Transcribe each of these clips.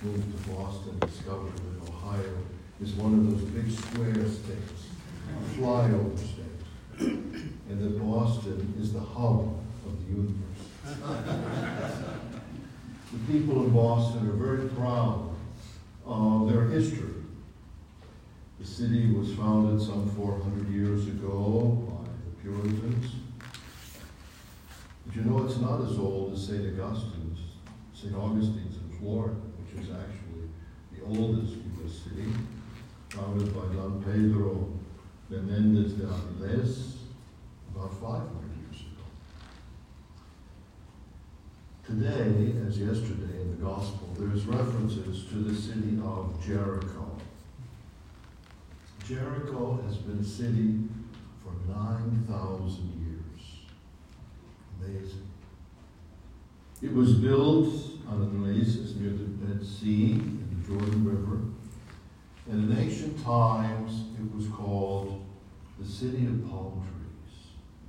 moved to Boston, discovered that Ohio is one of those big square states, flyover states, and that Boston is the hub of the universe. The people of Boston are very proud of their history. The city was founded some 400 years ago by the Puritans. But you know, it's not as old as St. Augustine's in Florida, which is actually the oldest U.S. city, founded by Don Pedro Menendez de Avilés about 500 years ago. Today, as yesterday in the Gospel, there's references to the city of Jericho. Jericho has been a city for 9,000 years. Amazing. It was built on an oasis near the Dead Sea and the Jordan River. And in ancient times, it was called the city of palm trees.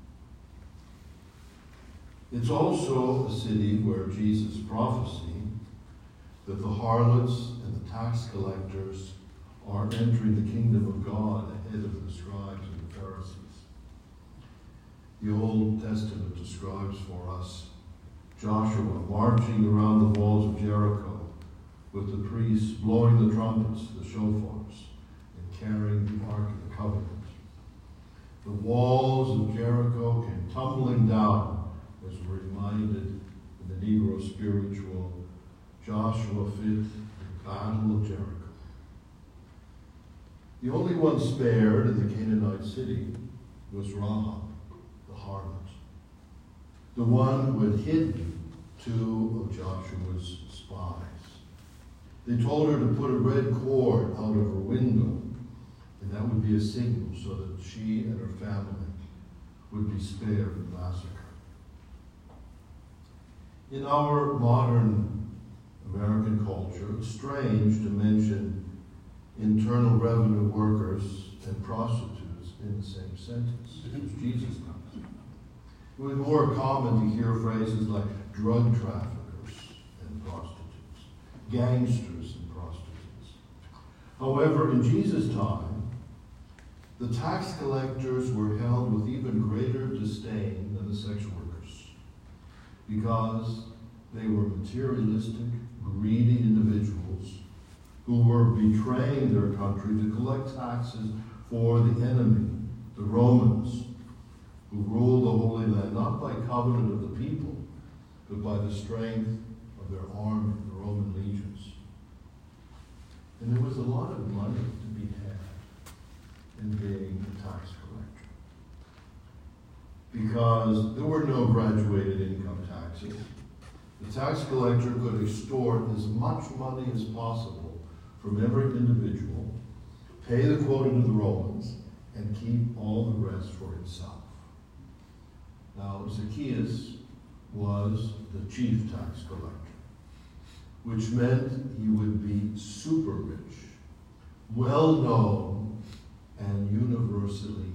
It's also a city where Jesus prophesied that the harlots and the tax collectors are entering the kingdom of God ahead of the scribes and the Pharisees. The Old Testament describes for us Joshua marching around the walls of Jericho with the priests blowing the trumpets, the shofars, and carrying the Ark of the Covenant. The walls of Jericho came tumbling down, as we're reminded in the Negro spiritual, Joshua fit the Battle of Jericho. The only one spared in the Canaanite city was Rahab, the harlot, the one who had hidden two of Joshua's spies. They told her to put a red cord out of her window, and that would be a signal so that she and her family would be spared the massacre. In our modern American culture, it's strange to mention Internal Revenue workers and prostitutes in the same sentence, as Jesus does. It was more common to hear phrases like drug traffickers and prostitutes, gangsters and prostitutes. However, in Jesus' time, the tax collectors were held with even greater disdain than the sex workers because they were materialistic, greedy individuals who were betraying their country to collect taxes for the enemy, the Romans, who ruled the Holy Land, not by covenant of the people, but by the strength of their army, the Roman legions. And there was a lot of money to be had in being a tax collector, because there were no graduated income taxes. The tax collector could extort as much money as possible from every individual, pay the quota to the Romans, and keep all the rest for himself. Now, Zacchaeus was the chief tax collector, which meant he would be super rich, well known, and universally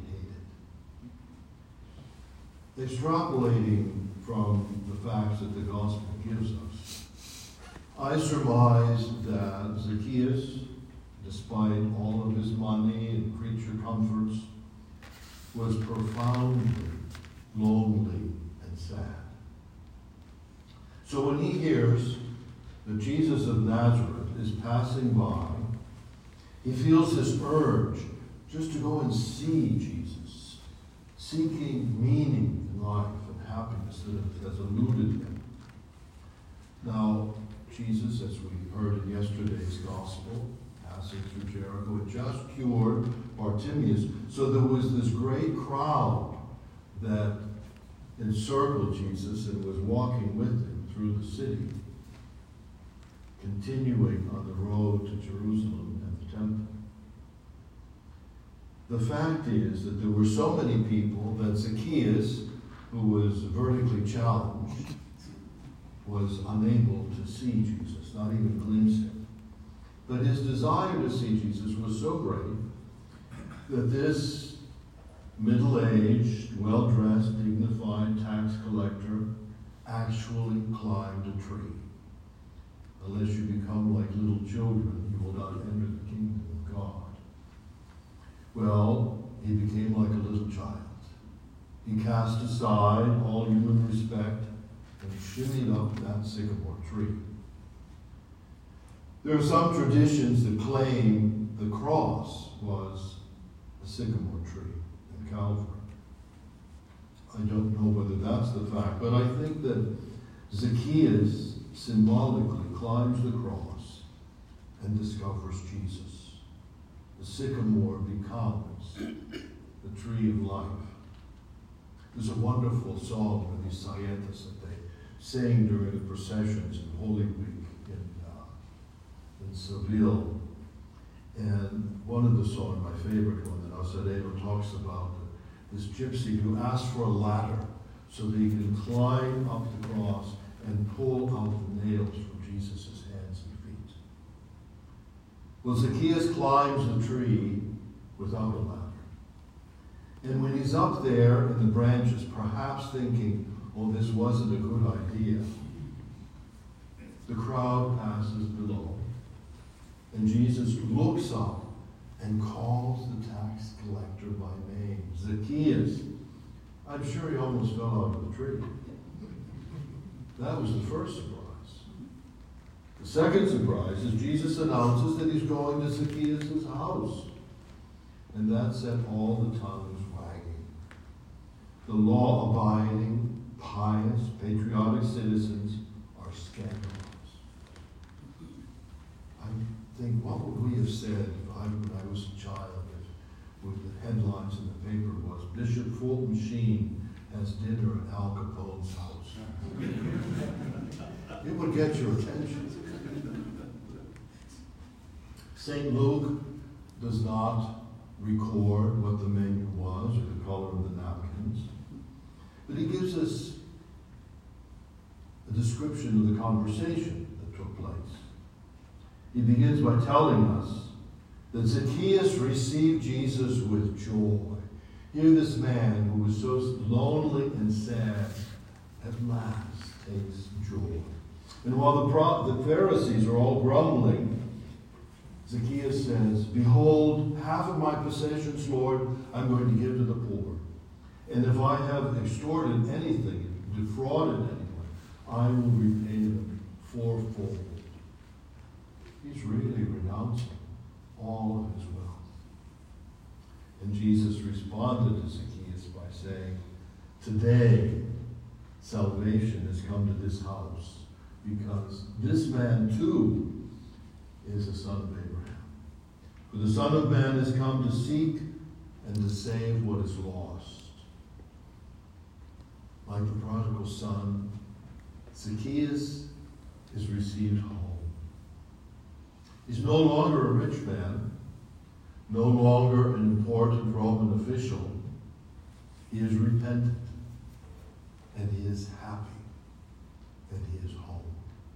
hated. Extrapolating from the facts that the gospel gives us, I surmise that Zacchaeus, despite all of his money and creature comforts, was profoundly lonely and sad. So when he hears that Jesus of Nazareth is passing by, he feels this urge just to go and see Jesus, seeking meaning in life and happiness that has eluded him. Now, Jesus, as we heard in yesterday's gospel, passing through Jericho, had just cured Bartimaeus. So there was this great crowd that encircled Jesus and was walking with him through the city, continuing on the road to Jerusalem and the temple. The fact is that there were so many people that Zacchaeus, who was vertically challenged, was unable to see Jesus, not even glimpse him. But his desire to see Jesus was so great that this middle-aged, well-dressed, dignified tax collector actually climbed a tree. Unless you become like little little children, you will not enter the kingdom of God. Well, he became like a little child. He cast aside all human respect and shimmied up that sycamore tree. There are some traditions that claim the cross was a sycamore tree in Calvary. I don't know whether that's the fact, but I think that Zacchaeus symbolically climbs the cross and discovers Jesus. The sycamore becomes the tree of life. There's a wonderful song of the Sayetas that they sing during the processions in Holy Week in Seville. And one of the songs, my favorite one, that Nazareno talks about, this gypsy who asks for a ladder so that he can climb up the cross and pull out the nails from Jesus' hands and feet. Well, Zacchaeus climbs the tree without a ladder. And when he's up there in the branches, perhaps thinking, oh, this wasn't a good idea, the crowd passes below. And Jesus looks up and calls the tax collector by name, Zacchaeus. I'm sure he almost fell out of the tree. That was the first surprise. The second surprise is Jesus announces that he's going to Zacchaeus' house. And that set all the tongues wagging. The law-abiding, pious, patriotic citizens are scandalized. I think, what would we have said when I was a child if the headlines in the paper was, Bishop Fulton Sheen has dinner at Al Capone's house? It would get your attention. St. Luke does not record what the menu was or the color of the napkins, but he gives us a description of the conversation that took place. He begins by telling us that Zacchaeus received Jesus with joy. Here this man who was so lonely and sad at last takes joy. And while the Pharisees are all grumbling, Zacchaeus says, behold, half of my possessions, Lord, I'm going to give to the poor. And if I have extorted anything, defrauded anyone, I will repay them fourfold. He's really renouncing all of his wealth. And Jesus responded to Zacchaeus by saying, today salvation has come to this house, because this man too is a son of Abraham. For the Son of Man has come to seek and to save what is lost. Like the prodigal son, Zacchaeus is received home. He's no longer a rich man, no longer an important Roman official. He is repentant, and he is happy, and he is home.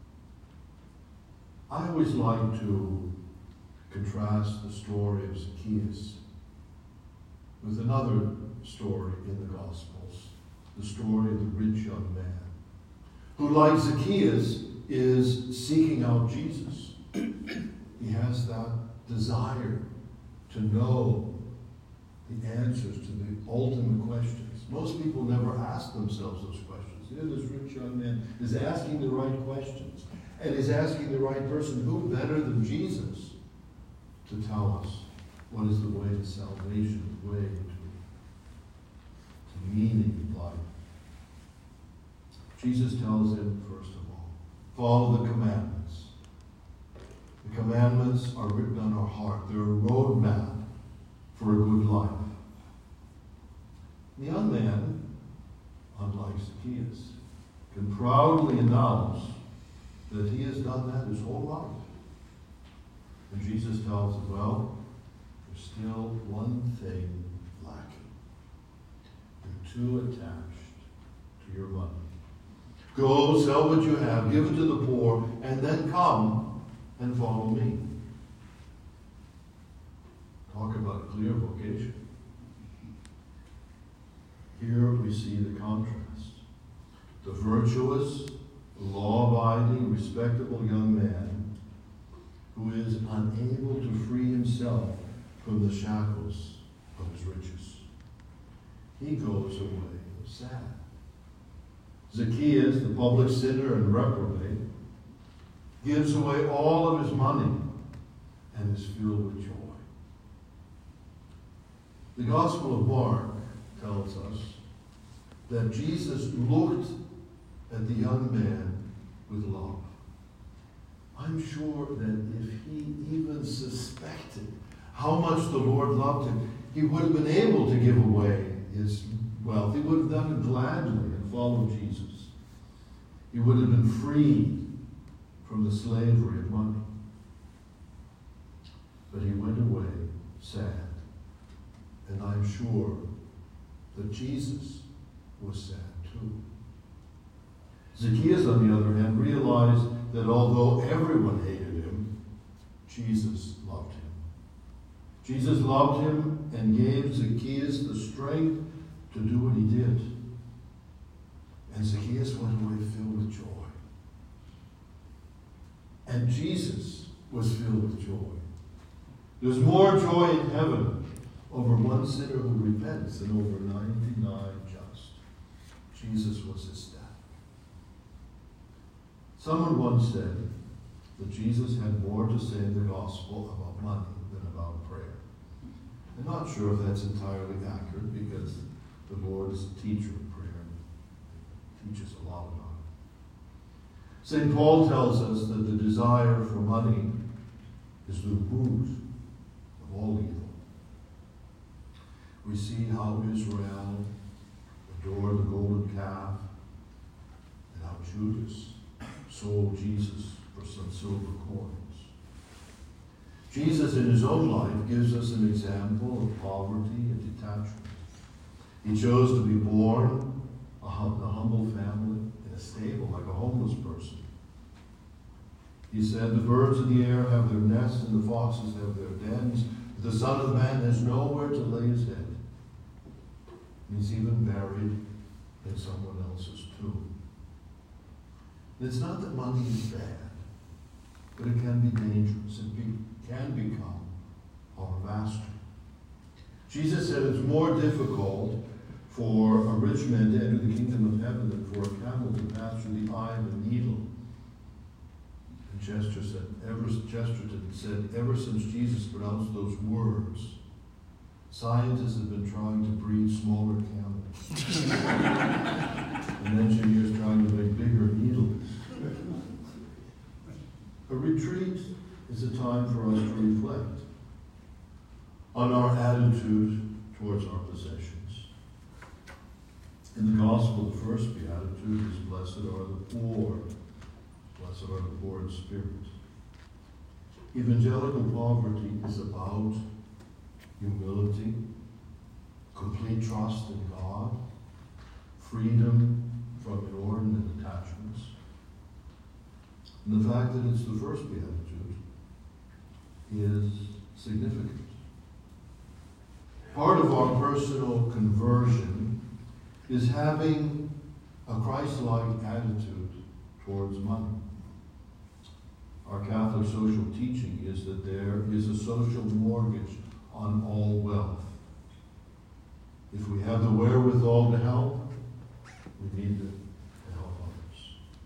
I always like to contrast the story of Zacchaeus with another story in the Gospels, the story of the rich young man, who, like Zacchaeus, is seeking out Jesus. He has that desire to know the answers to the ultimate questions. Most people never ask themselves those questions. Here, this rich young man is asking the right questions, and is asking the right person. Who better than Jesus to tell us what is the way to salvation, the way to meaning in life? Jesus tells him, first of all, follow the commandments. The commandments are written on our heart. They're a roadmap for a good life. The young man, unlike Zacchaeus, can proudly announce that he has done that his whole life. And Jesus tells him, well, there's still one thing lacking. You're too attached to your money. Go, sell what you have, give it to the poor, and then come and follow me. Talk about a clear vocation. Here we see the contrast. The virtuous, law-abiding, respectable young man who who is unable to free himself from the shackles of his riches. He goes away sad. Zacchaeus, the public sinner and reprobate, gives away all of his money and is filled with joy. The Gospel of Mark tells us that Jesus looked at the young man with love. I'm sure that if he even suspected how much the Lord loved him, he would have been able to give away his wealth. He would have done it gladly and followed Jesus. He would have been freed from the slavery of money. But he went away sad. And I'm sure that Jesus was sad too. Zacchaeus, on the other hand, realized that although everyone hated him, Jesus loved him. Jesus loved him and gave Zacchaeus the strength to do what he did. And Zacchaeus went away filled with joy. And Jesus was filled with joy. There's more joy in heaven over one sinner who repents than over 99 just. Jesus was his staff. Someone once said that Jesus had more to say in the gospel about money than about prayer. I'm not sure if that's entirely accurate because the Lord is a teacher of prayer and teaches a lot about it. St. Paul tells us that the desire for money is the root of all evil. We see how Israel adored the golden calf and how Judas sold Jesus for some silver coins. Jesus in his own life gives us an example of poverty and detachment. He chose to be born a humble family in a stable like a homeless person. He said, the birds of the air have their nests and the foxes have their dens, but the Son of Man has nowhere to lay his head. He's even buried in someone else's tomb. It's not that money is bad, but it can be dangerous. It can become our master. Jesus said it's more difficult for a rich man to enter the kingdom of heaven than for a camel to pass through the eye of a needle. And Chesterton said, ever since Jesus pronounced those words, scientists have been trying to breed smaller camels. And engineers trying to make bigger needles. A retreat is a time for us to reflect on our attitude towards our possessions. In the gospel, the first beatitude is, blessed are the poor. Blessed are the poor in spirit. Evangelical poverty is about humility, complete trust in God, freedom from inordinate attachments. And the fact that it's the first beatitude is significant. Part of our personal conversion is having a Christ-like attitude towards money. Our Catholic social teaching is that there is a social mortgage on all wealth. If we have the wherewithal to help, we need to help others.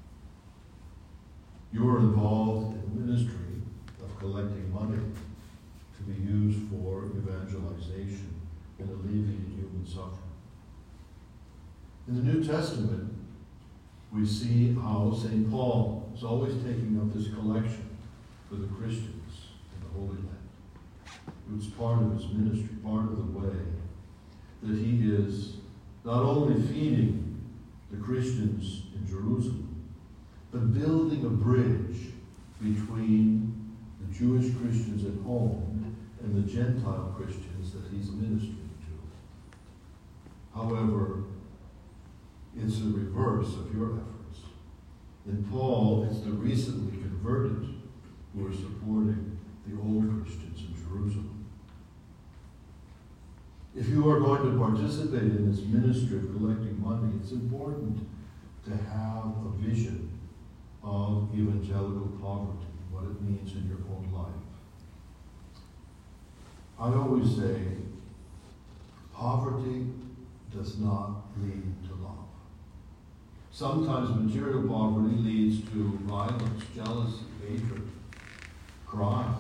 You are involved in the ministry of collecting money to be used for evangelization and alleviating human suffering. In the New Testament, we see how St. Paul is always taking up this collection for the Christians in the Holy Land. It's part of his ministry, part of the way that he is not only feeding the Christians in Jerusalem, but building a bridge between the Jewish Christians at home and the Gentile Christians that he's ministering to. However, it's the reverse of your efforts. In Paul, it's the recently converted who are supporting the old Christians in Jerusalem. If you are going to participate in this ministry of collecting money, it's important to have a vision of evangelical poverty, what it means in your own life. I always say, poverty does not lead to love. Sometimes material poverty leads to violence, jealousy, hatred, crime.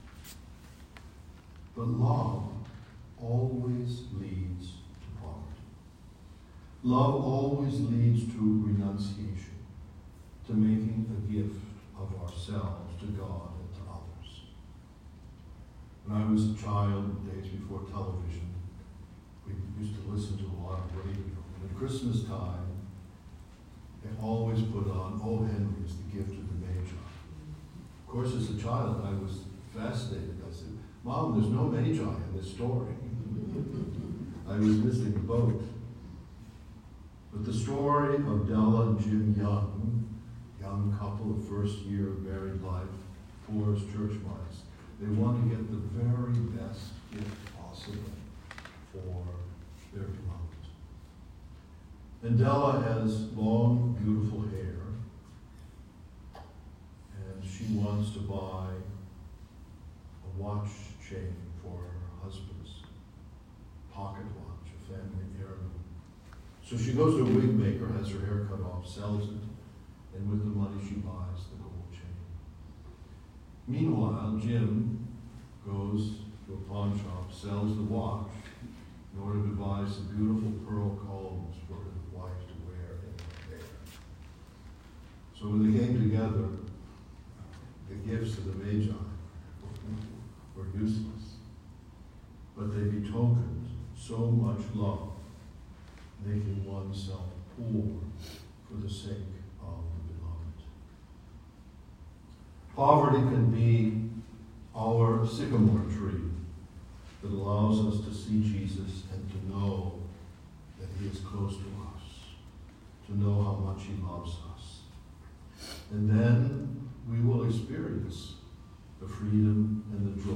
But love always leads to poverty. Love always leads to renunciation, to making a gift of ourselves to God and to others. When I was a child, days before television, we used to listen to a lot of radio. And at Christmas time, they always put on O. Henry's The Gift of the Magi. Of course, as a child, I was fascinated. I said, Mom, there's no Magi in this story. I was missing a boat. But the story of Della and Jim young couple of first year of married life, poor as church mice, they want to get the very best gift possible for their beloved. And Della has long, beautiful hair, and she wants to buy a watch chain for her husband's pocket watch, a family heirloom. So she goes to a wig maker, has her hair cut off, sells it, and with the money she buys the gold chain. Meanwhile, Jim goes to a pawn shop, sells the watch in order to buy some beautiful pearl combs for his wife to wear in her hair. So when they came together, the gifts of the Magi were useless, but they betokened so much love, making oneself poor for the sake of the beloved. Poverty can be our sycamore tree that allows us to see Jesus and to know that he is close to us, to know how much he loves us. And then we will experience the freedom and the